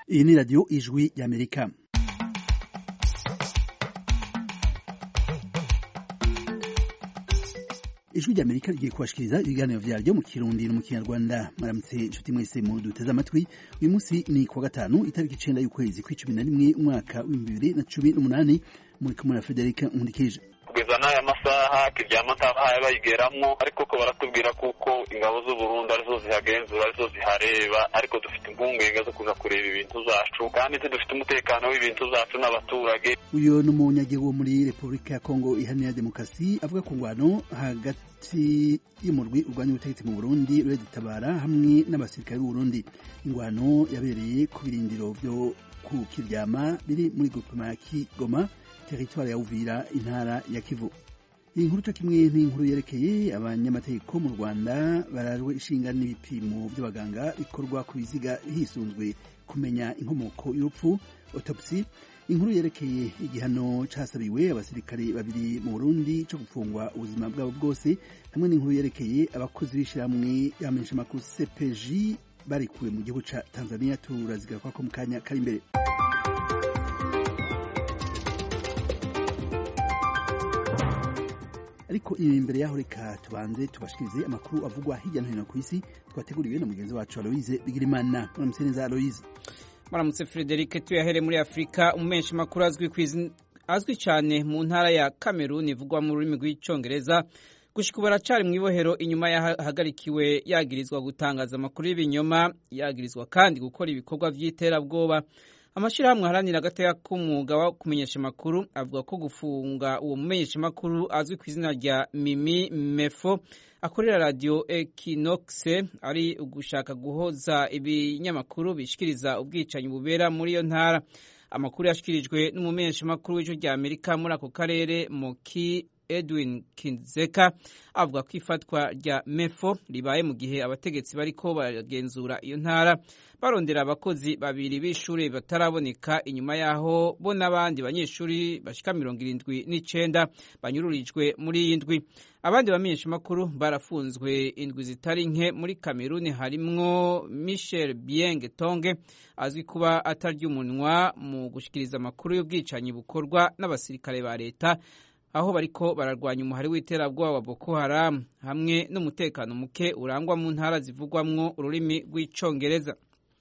Iyi ni radio Ijwi y'Amerika. Ijwi ry'Amerika rigiye kubashikiriza ibiganiro vyaryo mu Kirundi no mu Kinyarwanda. Maramutse inshuti mwese mu duteze amatwi. Uyu munsi ni kuwa gatanu itariki 9 y'ukwezi kwa11 umwaka w'2018 muri kumwe na Frederic Nkundikije. Kugeza n'aya masaha kiryama ntabahaye bayigeramwo, ariko ko baratubwira kuko ingabo z'u Burundi arizo zihagenzura, arizo zihareba, ariko dufite impungenge zo kuza kureba ibintu zacu kandi dufite umutekano w'ibintu zacu n'abaturage. Uyo n'umunyagihugu wo muri Republika ya Kongo Iharanira Demokarasi avuga ku ngwano hagati y'umurwi urwanya ubutegetsi mu Burundi Red-Tabara hamwe n'abasirikare b'u Burundi. Ingwano yabereye ku birindiro byo ku Kiryama biri muri groupement ya Kigoma, territoire ya Uvira, intara ya Kivu. Iyi nkuru cyo kimwe n'inkuru yerekeye abanyamategeko mu Rwanda barajwe ishinga n'ibipimo by'abaganga bikorwa ku biziga hisunzwe kumenya inkomoko y'urupfu, autopsy. Inkuru yerekeye igihano casabiwe abasirikare babiri mu Burundi cyo gufungwa ubuzima bwabo bwose, hamwe n'inkuru yerekeye abakozi b'ishiramwe yamenyesha makuru CPJ barikuwe mu gihugu ca Tanzania. Turazigara ko mu kanya kari imbere. Ariko imbere yaho reka tubanze tubashikirize amakuru avugwa hirya no hino ku isi twateguriwe na mugenzi wacu Aloise Bigirimana. Muramutse neza Aloise. Muramutse Frederic. Tuyahere muri Afrika. Umumenshi makuru azwi cyane mu ntara ya Cameroon ivugwa mu rurimi rw'icongereza gushika baracari mu ibohero inyuma yahagarikiwe yagirizwa gutangaza amakuru y'ibinyoma, yagirizwa kandi gukora ibikorwa vy'iterabwoba. Amashirahamwe haranira agateka k'umwuga wo kumenyesha makuru avuga ko gufunga uwo mumenyesha makuru azwi ku izina rya Mimi Mefo akorera radio Equinox ari ugushaka guhoza ibinyamakuru bishikiriza ubwicanyi bubera muri iyo ntara. Amakuru yashikirijwe n'umumenyesha makuru w'ijwi rya Amerika muri ako karere Moki Edwin Kinzeka avuga ko ifatwa rya Mefo ribaye mu gihe abategetsi bariko bagenzura iyo ntara barondera abakozi babiri b'ishure bataraboneka inyuma yaho bo n'abandi banyeshuri bashika 79 banyururijwe muri indwi. Abandi bamenyesha makuru barafunzwe indwi zitari nke muri Cameroon, harimwo Michel Bieng Tonge azwi kuba atarya umunwa mu gushikiriza amakuru y'ubwicanyi bukorwa n'abasirikare ba leta aho bariko bararwanya umuhari w'iterabwoba wa Boko Haram hamwe n'umutekano muke urangwa mu ntara zivugwamwo ururimi rw'icongereza.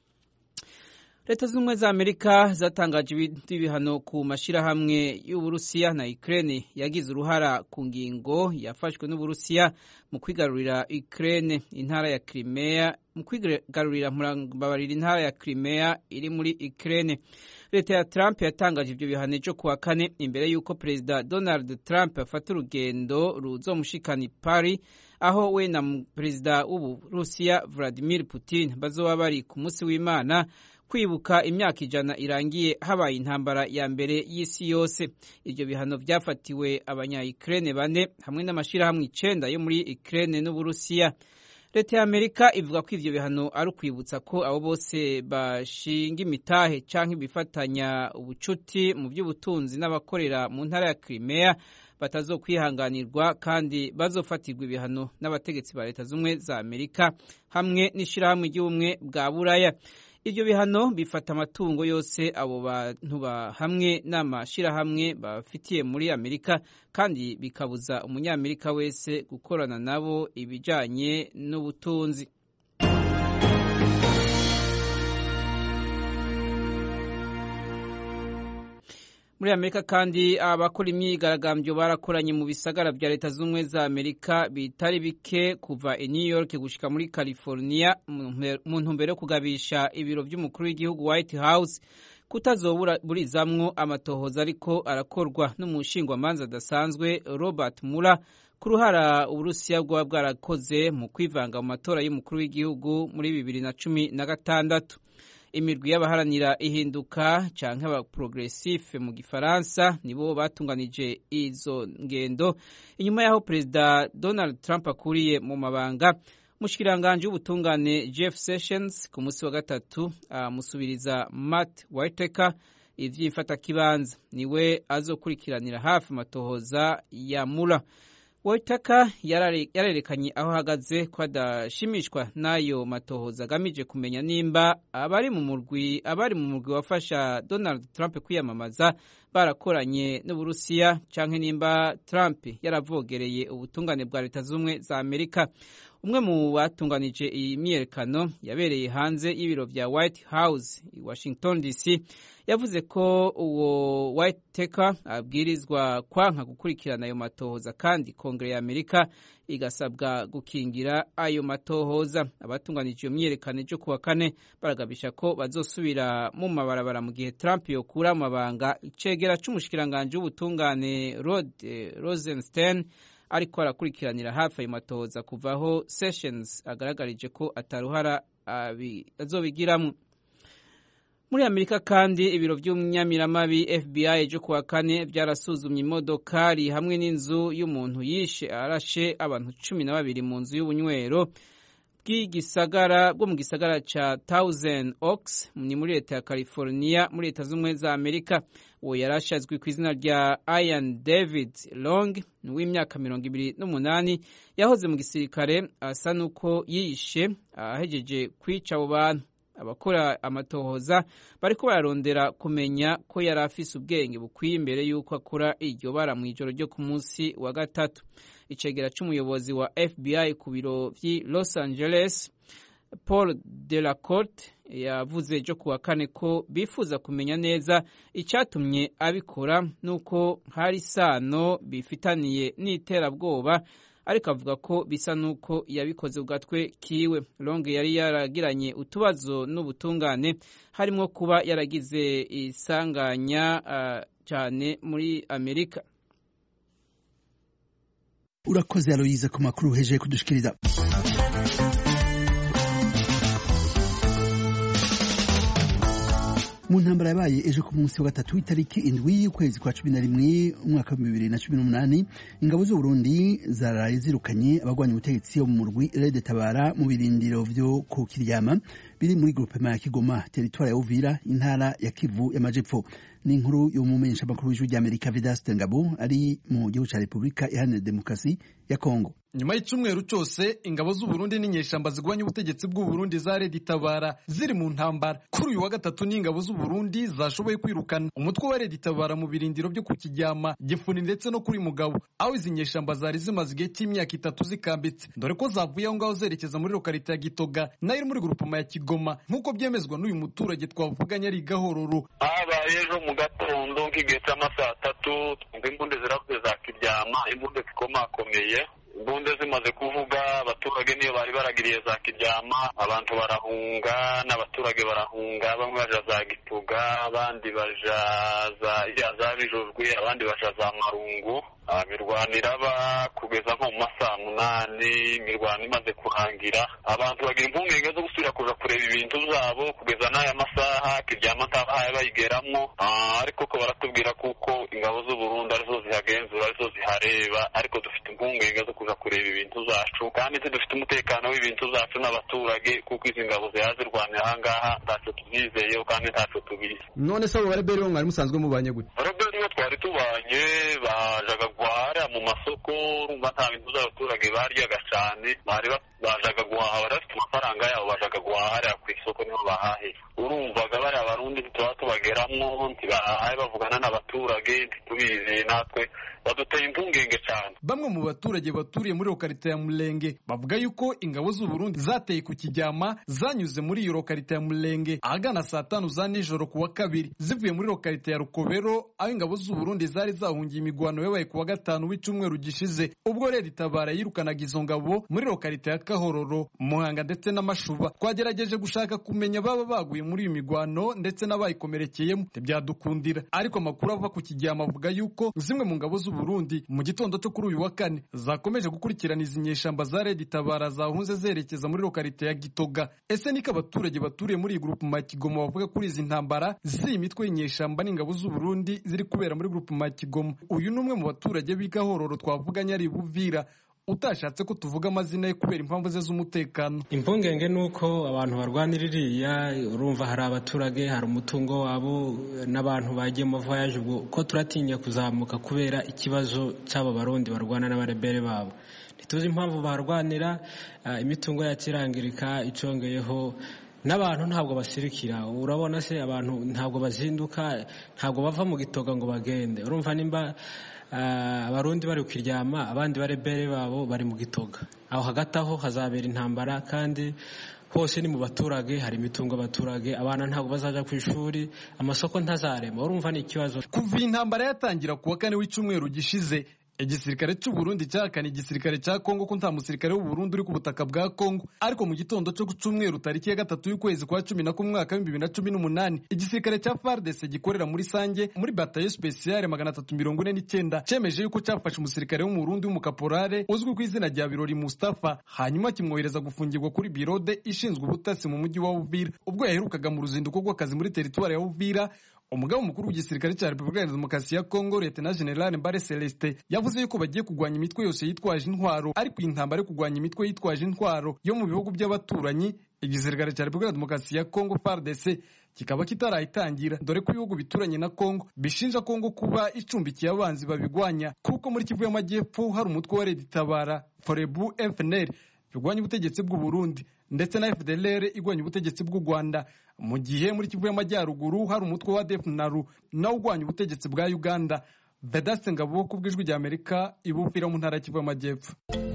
Leta z'Ubumwe za Amerika zatangaje ibihano ku mashirahamwe y'Uburusiya na Ukraine yagize uruhara ku ngingo yafashwe n'Uburusiya mu kwigarurira Ukraine intara ya Crimea, mu kwigarurira murambabarira intara ya Crimea iri muri Ukraine. Leta ya Trump yatangaje ibyo bihano ejo kuwa kane imbere y'uko Perezida Donald Trump afata urugendo ruzomushikana i Paris, aho we na Perezida w'Uburusiya Vladimir Putin bazoba bari ku munsi w'Imana kwibuka imyaka 100 irangiye habaye intambara ya mbere y'isi yose. Ibyo bihano byafatiwe abanya-Ukraine 4 hamwe n'amashirahamwe 9 yo muri Ukraine n'Uburusiya. Leta ya Amerika ivuga ko ivyo bihano ari ukwibutsa ko abo bose bashinga imitahe canke bifatanya ubucuti mu by'ubutunzi n'abakorera mu ntara ya Crimea batazokwihanganirwa kandi bazofatirwa ibihano n'abategetsi ba Leta z'Ubumwe za Amerika hamwe n'ishirahamwe ry'ubumwe bwa Buraya. Ivyo bihano bifata amatungo yose abo bantu hamwe n'amashirahamwe bafitiye muri Amerika kandi bikabuza umunyamerika wese gukorana nabo ibijanye n'ubutunzi. Muri Amerika kandi abakora imyigaragambyo barakoranye mu bisagara vya Leta z'Ubumwe za Amerika bitari bike kuva i New York gushika muri California mu ntumbero yo kugabisha ibiro by'umukuru w'igihugu White House kutazoburizamwo amatohoza ariko arakorwa n'umushingwamanza adasanzwe Robert Mueller ku ruhara Uburusiya bwa bwarakoze mu kwivanga mu matora y'umukuru w'igihugu muri 2016. Imirwi y'abaharanira ihinduka canke aba progressif mu gifaransa nibo batunganije izo ngendo inyuma yaho Perezida Donald Trump akuriye mu mabanga. Mushikiranganje w'ubutungane Jeff Sessions ku munsi wa gatatu musubiriza Matt Whitaker ivyifata kibanza niwe azokurikiranira hafi matohoza ya Mueller. Waitaka yarerekanye aho ahagaze ko adashimishwa n'ayo matohoza agamije kumenya nimba abari mu murwi wafasha Donald Trump kwiyamamaza barakoranye n'Uburusiya canke nimba Trump yaravogereye ubutungane bwa Leta z'Ubumwe za Amerika. Umwe mu batunganije iyi myiyerekano yabereye hanze y'ibiro vya White House i Washington DC yavuze ko uwo Whitaker abwirizwa kwanka gukurikirana ayo matohoza kandi Kongere ya Amerika igasabwa gukingira ayo matohoza. Abatunganije iyo myiyerekano cyo kuwa kane baragabisha ko bazosubira mu mabarabara mu gihe Trump yokura mu mabanga icegera c'umushikiranganje w'ubutungane Rod Rosenstein ariko arakurikiranira hafi ayo matohoza kuvaho Sessions agaragarije ko ataruhara azobigiramo. Muri Amerika kandi ibiro by'umunyamiramabi FBI ejo kuwa kane byarasuzumye imodokari hamwe n'inzu y'umuntu yishe arashe abantu 12 mu nzu y'ubunywero bwo mu gisagara ca Thousand Oaks ni muri leta ya California muri leta z'Ubumwe za Amerika. Uwo yarashazwe ku izina rya Ian David Long w'imyaka 28 yahoze mu gisirikare asa nuko yishe ahejeje kwica abo bantu. Abakora amatohoza bariko bararondera kumenya ko yari afise ubwenge bukwiye imbere yuko akora iryo bara mu ijoro ryo ku munsi wa gatatu. Icegera c'umuyobozi wa FBI ku biro vy'i Los Angeles Paul Delacorte yavuze ejo kuwa kane ko bifuza kumenya neza icatumye abikora nuko hari isano bifitaniye n'iterabwoba, ariko avuga ko bisa nuko yabikoze ugatwe kiwe. Longe yari yaragiranye utubazo n'ubutungane harimo kuba yaragize isanganya cyane muri Amerika. Urakoze Aloyize ku makuru heje kudushikiriza. Mu ntambara yabaye ejo ku munsi wa gatatu itariki 7 y'ukwezi kwa 11 umwaka wa 2018 ingabo z'u Burundi zaraye zirukanye abagwanya ubutegetsi bo mu murwi Red Tabara mu birindiro vyo ku Kiryama biri muri groupement ya Kigoma territoire ya Uvira intara ya Kivu y'Amajepfo. Ni inkuru y'umumenyesha makuru w'ijwi ry'Amerika Vedaste Ngabo ari mu gihugu ca Republika Iharanira Demokarasi ya Kongo. Nyuma y'icumweru cyose ingabo z'u Burundi n'inyeshamba zigwanya ubutegetsi bw'u Burundi za Red Tabara ziri mu ntambara, kuri uyu wa gatatu n'ingabo z'u Burundi zashoboye kwirukana umutwe wa Red Tabara mu birindiro byo ku Kiryama, Gifuni ndetse no kuri Mugabo, aho izi nyeshamba zari zimaze igihe cy'imyaka 3 zikambitse, dore ko zavuye aho ngaho zerekeza muri lokalite ya Gitoga nayo muri groupement ya Kigoma nk'uko byemezwa n'uyu muturage twavuganye ari Gahororo. Abaye ejo mu gatondo nk'igihe cy'amasaha 3 imbunde ziravuze za Kiryama, imbunde zikomakomeye, imbunde zimaze kuvuga abaturage niyo bari baragiriye za Kiryama, abantu barahunga n'abaturage barahunga, bamwe baja za Gituga abandi baja za Bijojwe abandi baja za Marungu. Mirwanira kugeza nko mu masaha 8 mirwano imaze kurangira, abantu bagira impungenge zo gusubira kuja kureba ibintu zabo kugeza n'aya masaha Kiryama ntabahaye bayigeramwo, ariko ko baratubwira kuko ingabo z'u Burundi arizo zihagenzura arizo zihareba, ariko dufite impungenge zo kuja kureba ibintu zacu kandi dufite umutekano w'ibintu zacu n'abaturage kuko izi ngabo zirwanira ahangaha ntaco tuzizeyeho kandi ntaco tubizi. None se abo bareberi mwari musanzwe mubanye gute? Bareberi twari tubanye bajaga guhara mu masoko, urumva nta bintu z'abaturage baryaga cyane, bajaga guhaha, barafite amafaranga yabo bajaga guhahira ku isoko niho bahahira. Urumvaga bari abarundi tuba tubageramwo ntibahaye bavugana n'abaturage ntitubizi, natwe baduteye impungenge cyane. Bamwe mu baturage baturiye muri lokalite ya Mulenge bavuga yuko ingabo z'u Burundi zateye ku Kiryama zanyuze muri iyo lokalite ya Mulenge ahagana saa 5 za nijoro ku wa kabiri zivuye muri lokalite ya Rukobero, aho ingabo z'u Burundi zari zahungiye imigwano yabaye ku wa gatanu w'icumweru gishize ubwo Red Tabara yirukanaga izo ngabo muri lokalite ya Kahororo, Muhanga ndetse n'Amashuba. Twagerageje gushaka kumenya baba baguye muri iyo migwano ndetse n'abayikomerekeyemo ntibyadukundira, ariko amakuru ava ku Kiryama avuga yuko zimwe mu ngabo z'u Burundi mu gitondo cyo kuri uyu wa kane zakomeje gukurikirana izi nyeshamba za Red Tabara zahunze zerekeza muri lokalite ya Gitoga. Ese niko abaturage baturiye muri iyi groupement ya Kigoma bavuga kuri izi ntambara z'imitwe y'inyeshamba n'ingabo z'u Burundi ziri kubera muri groupement ya Kigoma? Uyu numwe mu baturage b'Igahororo twavuganye ari Buvira. utashatse ko tuvuga amazina ye kubera impamvu ze z'umutekano. Impungenge nuko abantu barwanira iriya, urumva hari abaturage, hari umutungo wabo n'abantu bagiye mu voyage, ubwo ko turatinya kuzamuka kubera ikibazo cy'abo barundi barwana n'abarebere babo. Ntituzi impamvu barwanira, imitungo yakirangirika icongeyeho, n'abantu ntabwo basirikira. Urabona se abantu ntabwo bazinduka, ntabwo bava mu gitoga ngo bagende. Urumva nimba abarundi bari kukiryama, abandi barebere babo bari mu gitoga, aho hagati aho hazabera intambara, kandi hose ni mu baturage, hari imitungo abaturage, abana ntabwo bazaja ku ishuri, amasoko ntazarema. Urumva ni ikibazo. Kuva intambara yatangira kuwa 4 w'icyumweru gishize, igisirikare cy'u Burundi cyahakana igisirikare cya Kongo ko nta musirikare w'u Burundi uri ku butaka bwa Kongo. Ariko mu gitondo cyo ku cyumweru tariki ya 3 y'ukwezi kwa 11 mwaka wa 2018, igisirikare cya FARDC gikorera muri Sange muri bataillon spéciale 349 cyemeje yuko cyafashe umusirikare w'u Burundi w'umukaporale uzwi ku izina rya Birori Mustafa, hanyuma kimwohereza gufungirwa kuri birode ishinzwe ubutasi mu mujyi wa Uvira. Ubwo yaherukaga mu ruzinduko rw'akazi muri teritwari ya Uvira, umugaba mukuru w'igisirikare cya Repubulika ya Demokarasi ya Kongo Lieutenant General Mbare Celestin yavuze yuko bagiye kugwanya imitwe yose yitwaje intwaro. Ariko intambara yo kugwanya imitwe yitwaje intwaro yo mu bihugu by'abaturanyi, igisirikare cya Repubulika ya Demokarasi ya Kongo FARDC kikaba kitarayitangira, dore ko ibihugu bituranye na Kongo bishinja Kongo kuba icumbikiye abanzi babigwanya. Kuko muri Kivu y'Amajyepfo hari umutwe wa Red Tabara Forebu FNL bigwanya ubutegetsi bw'u Burundi, ndetse na FDLR igwanya ubutegetsi bw'u Rwanda, mu gihe muri Kivu y'Amajyaruguru hari umutwe wa DFNALU nawo ugwanya ubutegetsi bwa Uganda. Vedaste Ngabo ku bw'ijwi rya Amerika, Ibufira mu ntara ya Kivu y'Amajyepfo.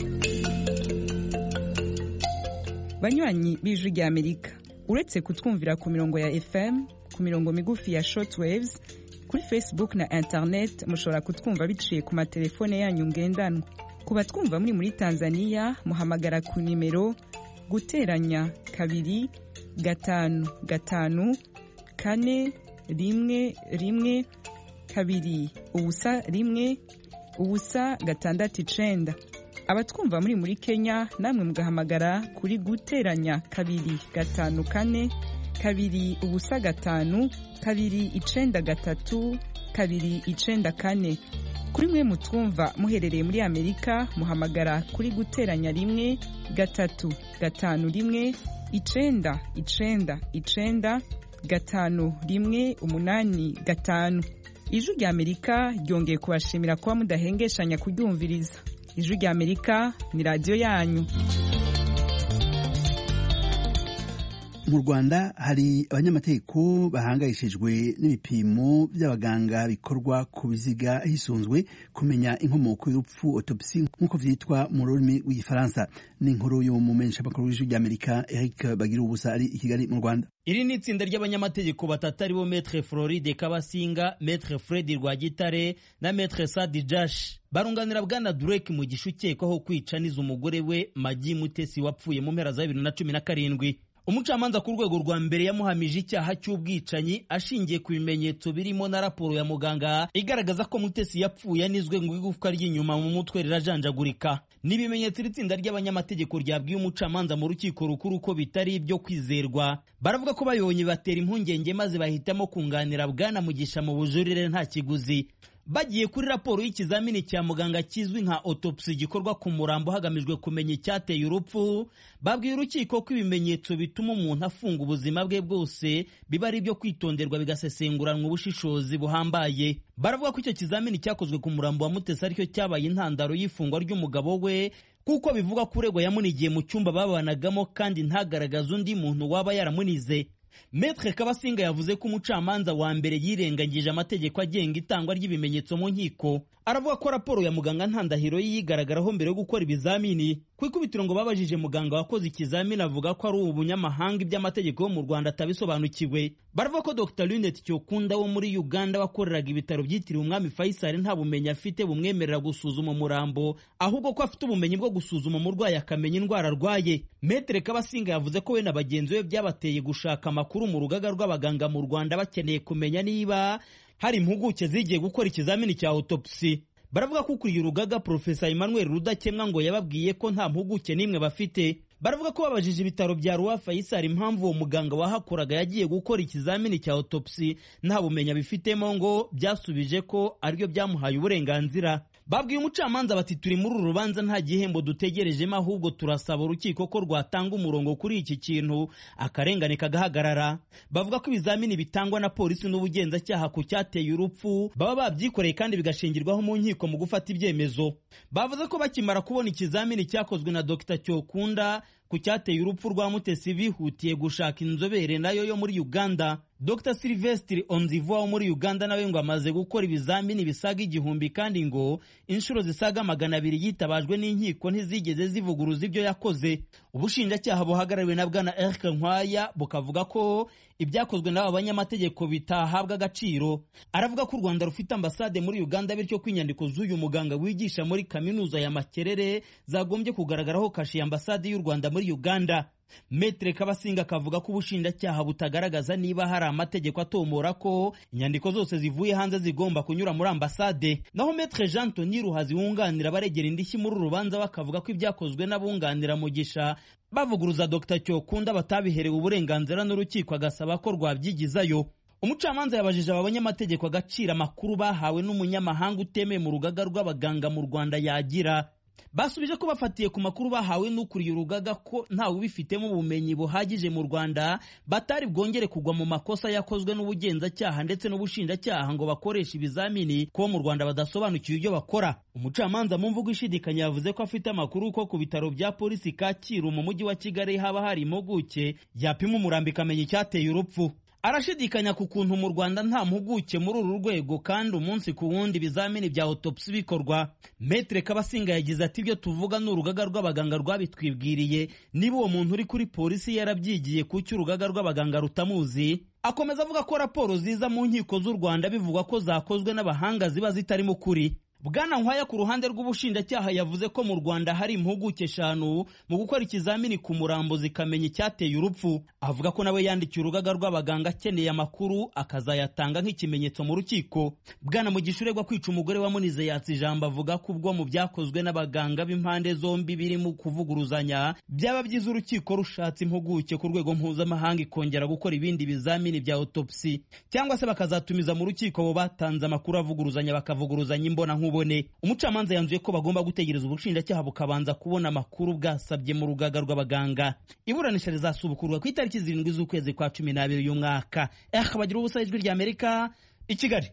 Banywanyi b'ijwi rya Amerika, uretse kutwumvira ku mirongo ya FM, ku mirongo migufi ya shortwaves, kuri Facebook na internet mushobora kutwumva biciye ku matelefone yanyu ngendanwa. Ku batwumva muri Tanzania, muhamagara ku nimero guteranya 2 5 5 4 1 1 2 ubusa 1 ubusa 6 abatwumva muri Kenya namwe mugahamagara kuri guteranya 2 5 4 2 ubusa 5 2 9 3 2 9 4. Kuri mwe mutwumva muherereye muri Amerika, muhamagara kuri guteranya 1 3 5 1 9 9 9 5 1 8 5. Ijwi rya Amerika ryongeye kubashimira kuba mudahengeshanya kuryumviriza. Ijwi rya Amerika ni radio yanyu. Mu Rwanda hari abanyamategeko bahangayishijwe n'ibipimo by'abaganga bikorwa ku biziga hisunzwe kumenya inkomoko y'urupfu, autopsy nk'uko vyitwa mu rurimi rw'igifaransa. N'inkuru yo mu mensha bakuru w'ijwi rya Amerika Eric Bagirubusa ari i Kigali mu Rwanda. Iri ni itsinda ry'abanyamategeko batatu aribo Maître Floride Kabasinga, Maître Fred Rwagitare na Maître Sadi Jash barunganira Bwana Drake mu gishukekwaho kwicaniza umugore we Magi Mutesi wapfuye mu mpera za 2017. Umucamanza ku rwego rwa mbere yamuhamije icyaha cy'ubwicanyi ashingiye ku bimenyetso birimo na raporo ya muganga igaragaza ko Mutesi yapfuye anizwe ngo igufwa ry'inyuma mu mutwe rirajanjagurika. N'ibimenyetso itsinda ry'abanyamategeko ryabwiye umucamanza mu rukiko rukuru ko bitari ibyo kwizerwa. Baravuga ko bayonye batera impungenge maze bahitamo kunganira Bwana Mugisha mu bujurire nta kiguzi. Bagiye kuri raporo y'ikizamini cya muganga kizwi nka autopsy gikorwa ku murambo hagamijwe kumenya icyateye urupfu, babwiye urukiko ko ibimenyetso bituma umuntu afunga ubuzima bwe bwose biba ari ibyo kwitonderwa bigasesenguranwa ubushishozi buhambaye. Baravuga ko icyo kizamini cyakozwe ku murambo wa Mutesi aricyo cyabaye intandaro y'ifungwa ry'umugabo we, kuko bivuga ko uregwa yamunigiye mu cyumba babanagamo kandi ntagaragaza undi muntu waba yaramunize. Maître Kabasinga yavuze ko umucamanza wa mbere yirengagije amategeko agenga itangwa ry'ibimenyetso mu nkiko. Aravuga ko raporo ya muganga ntandahiro yigaragaraho mbere yo gukora ibizamini. Ku ikubitiro ngo babajije muganga wakoze ikizamini avuga ko ari ubunyamahanga iby'amategeko yo mu Rwanda atabisobanukiwe. Baravuga ko Dr. Lunet Cyokunda wo muri Uganda wakoreraga ibitaro byitiriwe Umwami Faisal nta bumenyi afite bumwemerera gusuzuma umurambo, ahubwo ko afite ubumenyi bwo gusuzuma umurwayi akamenya indwara arwaye. Maître Kabasinga yavuze ko we na bagenzi be byabateye gushaka amakuru mu rugaga rw'abaganga mu Rwanda bakeneye kumenya niba hari impuguke zigiye gukora ikizamini cya autopsy. Baravuga ko ukuriye urugaga Professor Emmanuel Rudakemwa ngo yababwiye ko nta mpuguke n'imwe bafite. Baravuga ko babajije ibitaro bya Roi Faisal impamvu uwo muganga wahakoraga yagiye gukora ikizamini cya autopsy nta bumenya bifitemo, ngo byasubije ko aribyo byamuhaye uburenganzira. babwiye umucamanza bati turi muri uru rubanza nta gihembo dutegerejemo, ahubwo turasaba urukiko ko rwatanga umurongo kuri iki kintu akarengane kagahagarara. Bavuga ko ibizamini bitangwa na polisi n'ubugenzacyaha ku cyateye urupfu baba babyikoreye kandi bigashingirwaho mu nkiko mu gufata ibyemezo. Bavuze ko bakimara kubona ikizamini cyakozwe na Dr Cyokunda ku cyateye urupfu rwa Mutesi bihutiye gushaka inzobere nayo yo muri Uganda. Dr Sylvestre Onzivo wo muri Uganda nawe ngo amaze gukora ibizamini bisaga 1000 kandi ngo inshuro zisaga 200 yitabajwe n'inkiko ntizigeze zivuguruza ibyo yakoze. Ubushinjacyaha buhagarariwe na Bwana Eric Nkwaya bukavuga ko ibyakozwe n'aba banyamategeko bitahabwa agaciro. Aravuga ko u Rwanda rufite ambasade muri Uganda, bityo ko inyandiko z'uyu muganga wigisha muri kaminuza ya Makerere zagombye kugaragaraho kashe ya ambasade y'u Rwanda muri Uganda. Metre Kabasinga akavuga ko ubushinjacyaha butagaragaza niba hari amategeko atomora ko inyandiko zose zivuye hanze zigomba kunyura muri ambasade. Naho Metre Jean Tony Ruhazi wunganira abaregera indishyi muri rubanza bakavuga ko ibyakozwe n'abunganira Mugisha bavuguruza Dr Cyokunda batabiherewe uburenganzira n'urukiko, agasaba ko rwabyigizayo. Umucamanza yabajije aba banyamategeko agaciro amakuru bahawe n'umunyamahanga utemeye mu rugaga rw'abaganga mu Rwanda yagira. Basubije ko bafatiye ku makuru bahawe n'ukuriye urugaga ko ntawe ubifitemo ubumenyi buhagije mu Rwanda batari bwongere kugwa mu makosa yakozwe n'ubugenzacyaha ndetse n'ubushinjacyaha ngo bakoresha ibizamini ko mu Rwanda badasobanukiwe ibyo bakora. Umucamanza mu mvugo ishidikanya yavuze ko afite amakuru ko ku bitaro bya polisi Kacyiru mu mujyi wa Kigali haba hari impuguke yapima umurambi ikamenya icyateye urupfu. Arashidikanya ku kuntu mu Rwanda nta mpuguke muri uru rwego kandi umunsi ku wundi ibizamini bya autopsy bikorwa. Metre Kabasinga yagize ati ibyo tuvuga n'urugaga rw'abaganga rwabitwibwiriye, niba uwo muntu uri kuri polisi yarabyigiye kuki urugaga rw'abaganga rutamuzi. Akomeza avuga ko raporo ziza mu nkiko z'u Rwanda bivugwa ko zakozwe n'abahanga ziba zitarimo kuri. Bwana Nkwaya ku ruhande rw'ubushinjacyaha yavuze ko mu Rwanda hari impuguke 5 mu gukora ikizamini ku murambo zikamenya icyateye urupfu. Avuga ko nawe yandikiye urugaga rw'abaganga akeneye amakuru akazayatanga nk'ikimenyetso mu rukiko. Bwana Mugisha uregwa kwica umugore wa Munize yatse ijambo avuga ko ubwo mu byakozwe n'abaganga b'impande zombi biri mu kuvuguruzanya byaba byiza urukiko rushatse impuguke ku rwego mpuzamahanga ikongera gukora ibindi bizamini bya autopsy, cyangwa se bakazatumiza mu rukiko bo batanze amakuru avuguruzanya bakavuguruzanya imbona nk'ubone. Umucamanza yanzuye ko bagomba gutegereza ubushinjacyaha bukabanza kubona amakuru bwasabye mu rugaga rw'abaganga. Iburanisha rizasubukurwa ku itariki 7 z'ukwezi kwa 12 uyu mwaka. Bagira ubusa ijwi rya Amerika i Kigali.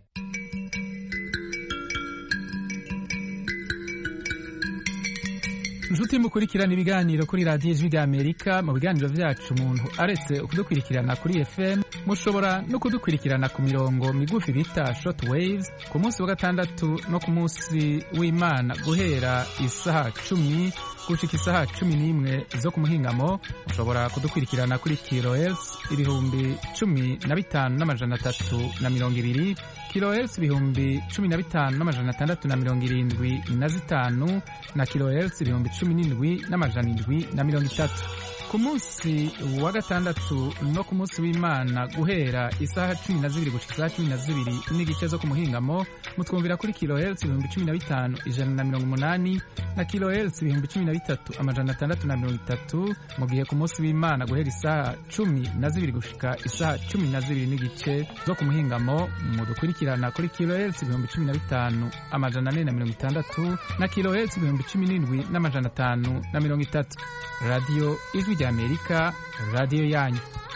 Inshuti mukurikirana ibiganiro kuri radiyo ijwi rya Amerika. Mu biganiro byacu umuntu aretse kudukurikirana kuri FM mushobora no kudukurikirana ku mirongo migufi bita short waves ku munsi wa gatandatu no ku munsi w'Imana guhera isaha 10 gushika isaha 11 zo ku muhingamo. Mushobora kudukurikirana kuri kilohertz 15,320 kilohertz 15,675 na kilohertz 17,730. Ku munsi wa gatandatu no ku munsi w'Imana guhera isaha 12 gushika isaha 12 n'igice zo ku muhingamo mutwumvira kuri kilohertz 15,180 na kilohertz 13,630. mu gihe ku munsi w'Imana guhera isaha 12 gushika isaha 12 n'igice zo ku muhingamo mudukurikirana kuri kilohertz 15,460 na kilohertz 17,530. Radio Ijwi rya Amerika, radio yanyu.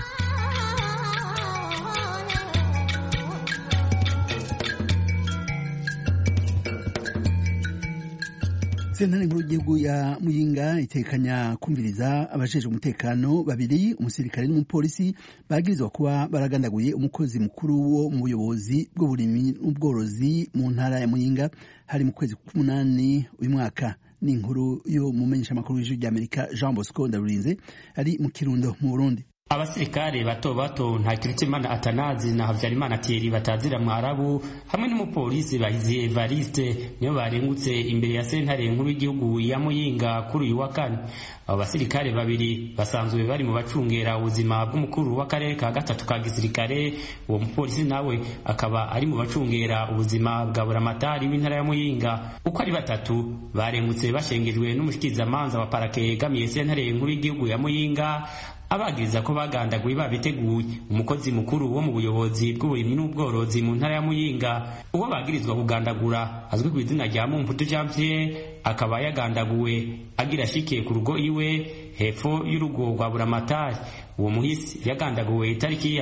Sentare nkuru y'igihugu ya Muyinga itekanya kumviriza abajejwe umutekano babiri, umusirikare n'umupolisi bagirizwa kuba baragandaguye umukozi mukuru wo mu buyobozi bw'uburimyi n'ubworozi mu ntara ya Muyinga hari mu kwezi k'8 uyu mwaka. Ni inkuru yo mumenyesha makuru y'Ijwi rya Amerika Jean Bosco Ndarurinze ari mu Kirundo mu Burundi. Abasirikare bato bato Ntakirutimana Atanazi na Havyarimana Thierry batazira Mwarabu hamwe n'umupolisi Bahizi Evariste niyo barengutse imbere ya sentare nkuru y'igihugu ya Muyinga kuri uyu wa kane. Abo basirikare babiri basanzwe bari mu bacungera ubuzima bw'umukuru w'akarere ka gatatu ka gisirikare. Uwo mupolisi nawe akaba ari mu bacungera ubuzima bwa buramatari w'intara ya Muyinga. Uko ari batatu barengutse bashengejwe n'umushikirizamanza wa parake yegamiye sentare nkuru y'igihugu ya Muyinga abagiriza ko bagandaguye babiteguye. Umukozi mukuru wo mu buyobozi bw'uburimyi n'ubworozi mu ntara ya Muyinga uwo bagirizwa kugandagura azwi ku izina rya Mumputu Janvier akaba yagandaguwe agira shikiye ku rugo iwe hepfo y'urugo rwa Buramatari. Uwo muhisi yagandaguwe itariki ya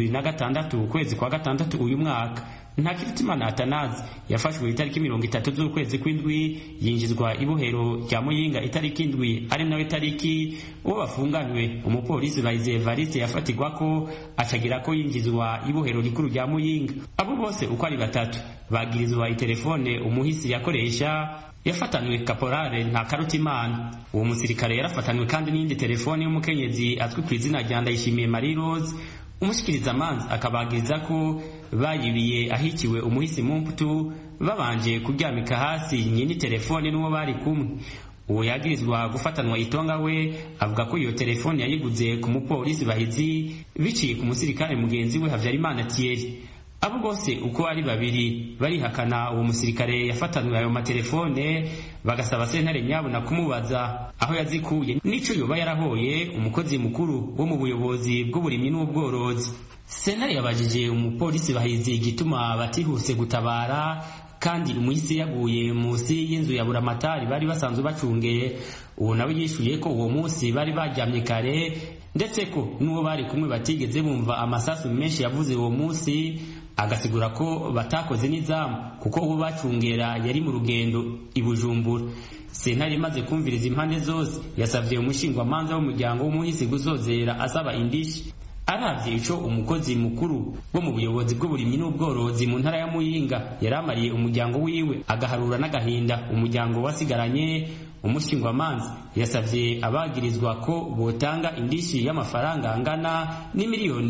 26 ukwezi kwa gatandatu uyu mwaka. Ntakirutimana Atanazi yafashwe itariki 30 z'ukwezi kw'indwi yinjizwa ibohero rya Muyinga itariki indwi ari nawe tariki uwo bafunganywe. Umupolisi Bayize Evariste yafatirwa ko acagira ko yinjizwa ibohero rikuru rya Muyinga. Abo bose uko ari batatu bagirizwa itelefone umuhisi yakoresha yafatanywe Kaporale Ntakarutimana. Uwo musirikare yarafatanywe kandi n'indi telefone y'umukenyezi azwi ku izina rya Ndayishimiye Marie Rose. Umushikiriza manzi akabagiriza ko bayibiye ahikiwe umuhisi Mumputu babanje kuryamika hasi nyini telefone n'uwo bari kumwe. Uwo yagirizwa gufatanwa itonga we avuga ko iyo telefone yayiguze ku mupolisi Bahizi biciye ku musirikare mugenzi we Havyarimana Thierry. Abo bose uko ari babiri barihakana uwo musirikare yafatanwe ayo matelefone, bagasaba sentare nyabuna kumubaza aho yazikuye nico yoba yarahoye umukozi mukuru wo mu buyobozi bw'uburimyi n'ubworozi. Sentare yabajije umupolisi Bahizi igituma batihuse gutabara kandi umuhisi yaguye munsi y'inzu ya Buramatari bari basanzwe bacungeye. Uwo nawe yishuye ko uwo munsi bari baryamye kare ndetse ko n'uwo bari kumwe batigeze bumva amasasu menshi yavuze uwo munsi, agasigura ko batakoze n'izamu kuko uwo bacungera yari mu rugendo i Bujumbura. Sentare imaze kumviriza impande zose yasavye umushingwamanza w'umuryango w'umuhisi guzozera asaba indishi. Aravye ico umukozi mukuru wo mu buyobozi bw'uburimyi n'ubworozi mu ntara ya Muyinga yaramariye umuryango wiwe agaharura n'agahinda umuryango wasigaranye, umushingwamanza yasavye abagirizwa ko botanga indishi y'amafaranga angana n'imiliyoni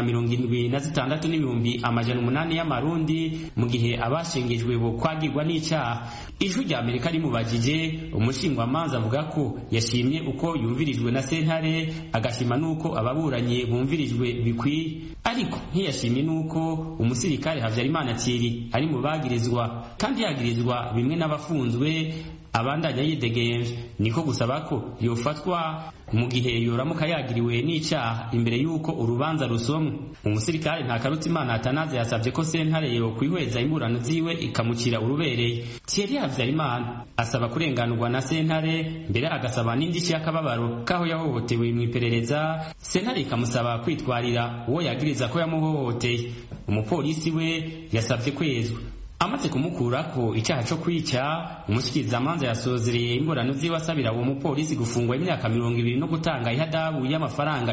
176,800 y'amarundi mu gihe abashengejwe bo kwagirwa n'icaha. Ijwi rya Amerika rimubajije, umushingwamanza avuga ko yashimye uko yumvirijwe na sentare agashima nuko ababuranye bumvirijwe bikwiye, ariko ntiyashimye nuko umusirikare Havyarimana Thierry ari mu bagirizwa kandi yagirizwa bimwe n'abafunzwe abandanya yidegenje. Niko gusaba ko yofatwa mu gihe yoramuka yagiriwe n'icaha imbere yuko urubanza rusomwa. Umusirikare Ntakarutimana Atanaze yasavye ko sentare yo kwihweza imburano ziwe ikamucira urubereye. Thierry Havyarimana asaba kurenganurwa na sentare, mbere agasaba n'indishi y'akababaro kaho yahohotewe mu iperereza. Sentare ikamusaba kwitwarira uwo yagiriza ko yamuhohoteye. Umupolisi we yasavye kwezwa. Amaze kumukurako icyaha cyo kwica, umushikirizamanza yasozereye imburano ziwe asabira uwo mupolisi gufungwa imyaka 20 no gutanga ihadabu y'amafaranga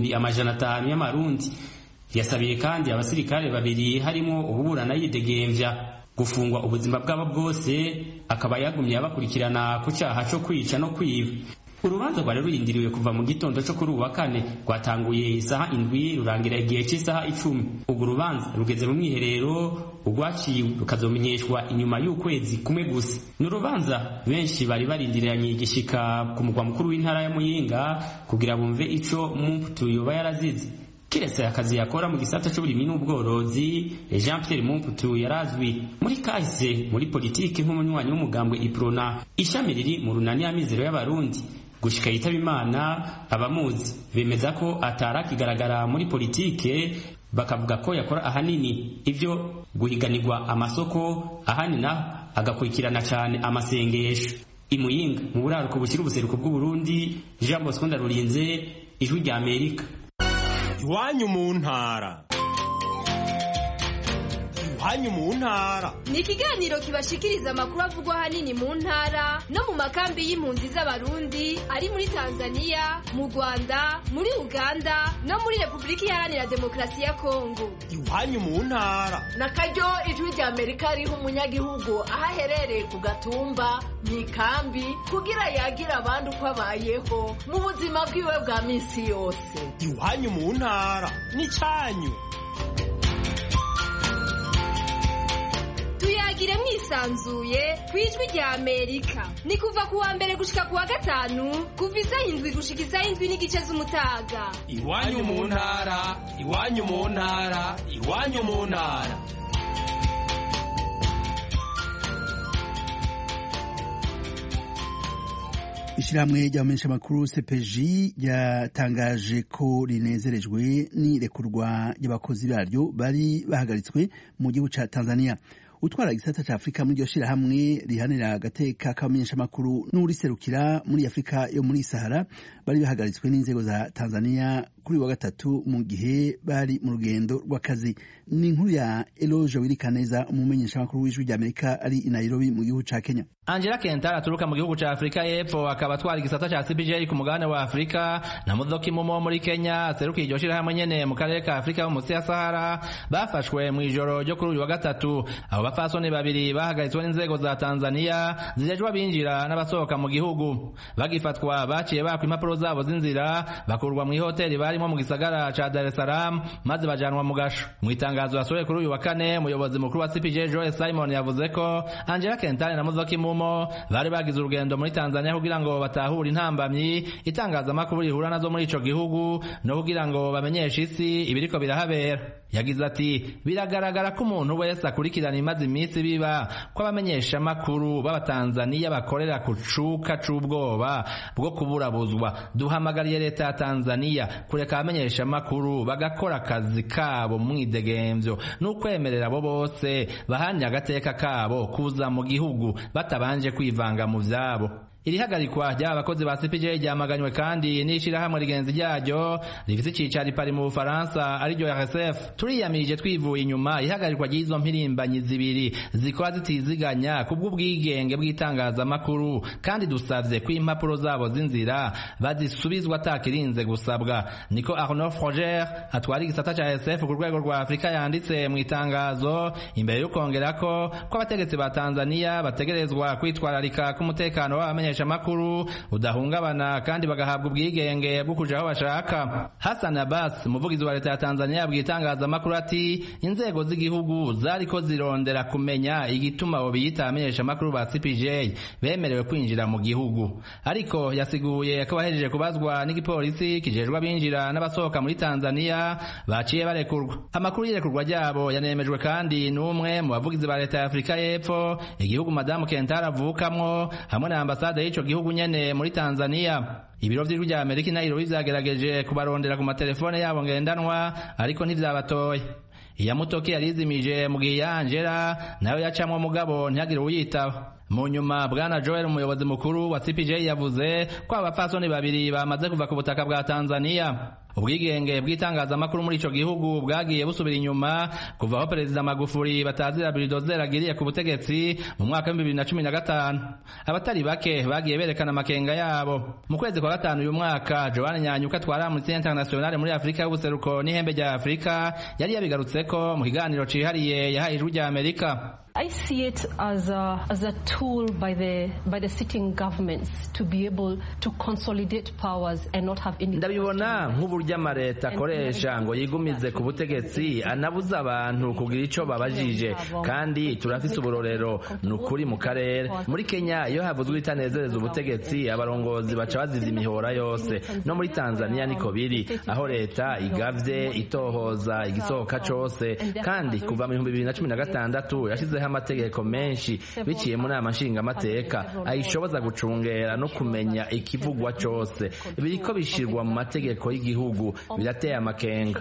500 y'amarundi. Yasabiye kandi abasirikare babiri harimo ububurana yidegemvya gufungwa ubuzima bwabo bwose, akaba yagumye abakurikirana ku cyaha cyo kwica no kwiba. Urubanza rwari rurindiriwe kuva mu gitondo cyo kuri uwa kane, rwatanguye isaha 7 rurangira igihe cy'isaha 10. Ubwo rubanza rugeze mu mwiherero ugwaciwe rukazomenyeshwa inyuma y'ukwezi kumwe gusa. N'urubanza benshi bari barindiriranye igishika ku mugwa mukuru w'intara ya Muyinga kugira bumve ico Mumputu yoba yarazize. Kiretse akazi yakora mu gisata cy'uburimyi n'ubworozi, Jean Pierre Mumputu yarazwi muri kahise muri politiki nk'umunywanyi w'umugambwe Iprona, ishami riri mu runani y'amizero y'abarundi. Gushika yitaba Imana, abamuzi bemeza ko atarakigaragara muri politike, bakavuga ko yakora ahanini ivyo guhiganirwa amasoko, ahanina agakurikirana cyane amasengesho. Imuyinga mu buraruko bushira ubuseruko bw'u Burundi, Jean Bosco Ndarurinze, Ijwi rya Amerika. Iwanyu mu ntara. Iwanyu mu ntara ni ikiganiro kibashikiriza amakuru avugwa ahanini mu ntara no mu makambi y'impunzi z'abarundi ari muri Tanzania, mu Rwanda, muri Uganda no muri Repubulika Iharanira Demokarasi ya Kongo. Iwanyu mu ntara na karyo Ijwi rya Amerika riha umunyagihugu aho aherereye ku gatumba mu ikambi kugira yagira abandi uko abayeho mu buzima bwiwe bwa minsi yose. Iwanyu mu ntara ni cyanyu. Tuyagire mwisanzuye kwijwi rya Amerika. Ni kuva kuwa mbere gushika kuwa gatanu, kuva isaha 7 gushika isaha 7 n'igice z'umutaga. Iwanyu mu ntara, iwanyu mu ntara, iwanyu mu ntara. Ishirahamwe ry'abamenyeshamakuru CPJ ryatangaje ko rinezerejwe n'irekurwa ry'abakozi baryo bari bahagaritswe mu gihugu ca Tanzania. Utwara igisata ca Afrika muri iryo shirahamwe rihanira agateka k'abamenyeshamakuru n'uriserukira muri Afrika yo muri Sahara bari bahagaritswe n'inzego za Tanzania kuri wa gatatu mu gihe bari mu rugendo rw'akazi. Ni inkuru ya Eloge Wirikaneza, umumenyeshamakuru w'ijwi ry'Amerika ari i Nairobi mu gihugu ca Kenya. Angela Kentara aturuka mu gihugu ca Afrika y'Epfo akaba atwara igisata ca CPJ ku mugabane wa Afrika na Mudoki Mumo muri Kenya aserukiye iryo shirahamwe nyene mu karere ka Afrika yo munsi ya Sahara bafashwe mu ijoro ryo kuri uyu wa gatatu. Abo bafasoni babiri bahagaritswe n'inzego za Tanzania zijejwe abinjira n'abasohoka mu gihugu. Bagifatwa baciye bakwa impapuro zabo z'inzira bakurwa mu hoteli barimo mu gisagara ca Dar es Salaam maze bajanwa mu gasho. Mu itangazo yasohoye kuri uyu wa kane umuyobozi mukuru wa CPJ Joel Simon yavuze ko Angela Kentara na Mudoki Mumo bari bagize urugendo muri Tanzania kugira ngo batahure intambamyi itangazamakuru rihura nazo muri ico gihugu no kugira ngo bamenyeshe isi ibiriko birahabera. Yagize ati biragaragara ko umuntu wese akurikirana imaze iminsi biba ko abamenyesha makuru b'Abatanzania bakorera ku cuka c'ubwoba bwo kuburabuzwa. Duhamagariye leta ya Tanzania kureka abamenyesha makuru bagakora akazi kabo mwidegemvyo n'ukwemerera abo bose bahanya agateka kabo kuza mu gihugu batabanje kwivanga mu vyabo. Iri hagarikwa ry'abakozi ba CPJ ryamaganywe kandi n'ishirahamwe rigenzi ryaryo rifise icicaro pari mu Bufaransa ariryo RSF. Turiyamirije twivuye inyuma ihagarikwa ry'izo mpirimbanyi zibiri zikora zitiziganya kubw'ubwigenge bw'itangazamakuru kandi dusavye ko impapuro zabo z'inzira bazisubizwa atakirinze gusabwa. Niko Arnaud Froger atwara igisata ca RSF ku rwego rwa Afrika yanditse mu itangazo imbere yo kongera ko abategetsi ba Tanzania bategerezwa kwitwararika ku mutekano w'abamenyesha makuru udahungabana kandi bagahabwa ubwigenge bwo kuja aho bashaka. Hassan Abbas umuvugizi wa leta ya Tanzania yabwitangaza makuru ati inzego z'igihugu zariko zirondera kumenya igituma abo biyita amenyesha makuru ba CPJ bemerewe kwinjira mu gihugu, ariko yasiguye ko bahejeje kubazwa n'igipolisi kijejwe abinjira n'abasohoka muri Tanzania baciye barekurwa. Amakuru yirekurwa ryabo yanemejwe kandi n'umwe mu bavugizi ba leta ya Afrika y'Epfo igihugu Madamu Kentara avukamwo hamwe na ambasade ico gihugu nyene muri Tanzania. Ibiro vy'ijwi rya Amerika Nairobi vyagerageje kubarondera ku matelefone yabo ngendanwa ariko ntivyabatoye. Iya Mutoki yarizimije mu gihe Angela nayo yacamwe mugabo ntihagire uyitaba. Mu nyuma Bwana Joel umuyobozi mukuru wa CPJ yavuze ko abafasoni babiri bamaze kuva ku butaka bwa Tanzania. Ubwigenge bw'itangazamakuru muri ico gihugu bwagiye busubira inyuma kuva aho Perezida Magufuli batazira bulldozer agiriye ku butegetsi mu mwaka wa 2015. Abatari bake bagiye berekana amakenga yabo. Mu kwezi kwa gatanu uyu mwaka Joan Nyanyuka twara Amnesty International muri Afrika y'ubuseruko n'ihembe rya Afrika yari yabigarutseko mu kiganiro cihariye yahaye ijwi rya Amerika. I see it as a tool by the sitting governments to be able to consolidate powers and not have any. Ndabibona nk'uburyo amareta akoresha ngo yigumize ku butegetsi anabuza abantu kugira ico babajije, kandi turafise uburorero nukuri mu karere. Muri Kenya iyo havuzwe itanezereza ubutegetsi abarongozi baca bazivya imihora yose, no muri Tanzania niko biri aho leta igavye itohoza igisohoka cose, kandi kuva mu 2016 yashize amategeko menshi biciye mu nama nshingamateka ayishoboza gucungera no kumenya ikivugwa cose. Biriko bishirwa mu mategeko y'igihugu birateye amakenga.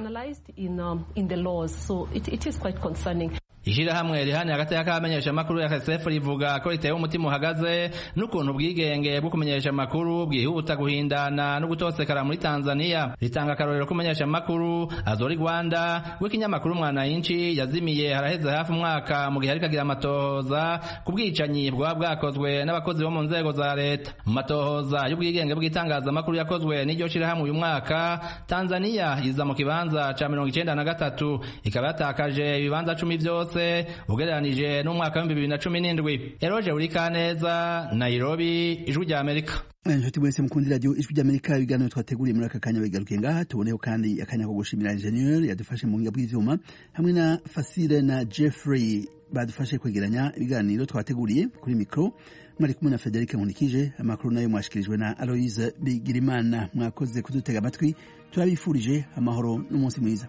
Ishirahamwe rihani hagati y'akamenyesha makuru ya RSF rivuga ko ritewe umutima uhagaze n'ukuntu ubwigenge bwo kumenyesha makuru bwihuta guhindana no gutosekara muri Tanzania. Ritanga akarorero kumenyesha makuru Azori Rwanda w'ikinyamakuru Mwananchi yazimiye haraheze hafi umwaka mu gihe ariko agira amatohoza ku bwicanyi bwakozwe n'abakozi bo mu nzego za leta. Mu matohoza y'ubwigenge bw'itangazamakuru yakozwe n'iryo shirahamwe uyu mwaka, Tanzania iza mu kibanza ca 93 ikaba yatakaje ibibanza 10 vyose ugereranije n'umwaka wa 2017. Eroje Urikaneza, Nairobi, ijwi rya Amerika. Inshuti mwese mukundi radio ijwi rya Amerika, ibiganiro twateguriye muri aka kanya bigarukiye ngaha. Tuboneho kandi akanya ko gushimira ingenieur yadufashe mu ngiga bw'ivyuma hamwe na Fasile na Jeffrey badufashe kwegeranya ibiganiro twateguriye. Kuri mikro mwari kumwe na Frederic Munikije, amakuru nayo mwashikirijwe na Aloise Bigirimana. Mwakoze kudutega amatwi, turabifurije amahoro n'umunsi mwiza.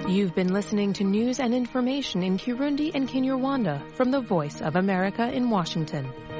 You've been listening to news and information in Kirundi and Kinyarwanda from the Voice of America in Washington.